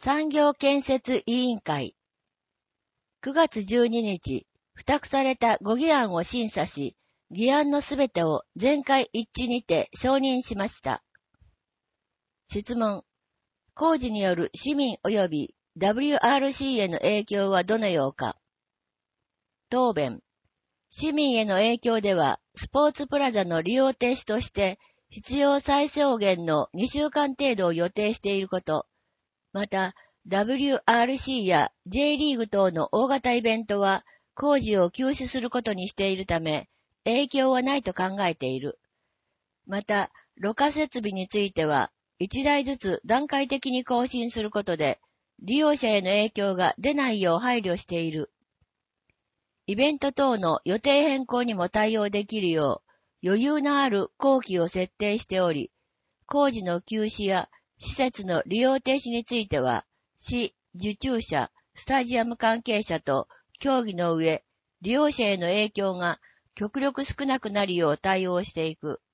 産業建設委員会。9月12日、付託された5議案を審査し、議案のすべてを全会一致にて承認しました。質問。工事による市民及び WRC への影響はどのようか。答弁。市民への影響では、スポーツプラザの利用停止として、必要最小限の2週間程度を予定していること、また、WRC や J リーグ等の大型イベントは工事を休止することにしているため、影響はないと考えている。また、ろ過設備については、1台ずつ段階的に更新することで、利用者への影響が出ないよう配慮している。イベント等の予定変更にも対応できるよう、余裕のある工期を設定しており、工事の休止や施設の利用停止については、市、受注者、スタジアム関係者と協議の上、利用者への影響が極力少なくなるよう対応していく。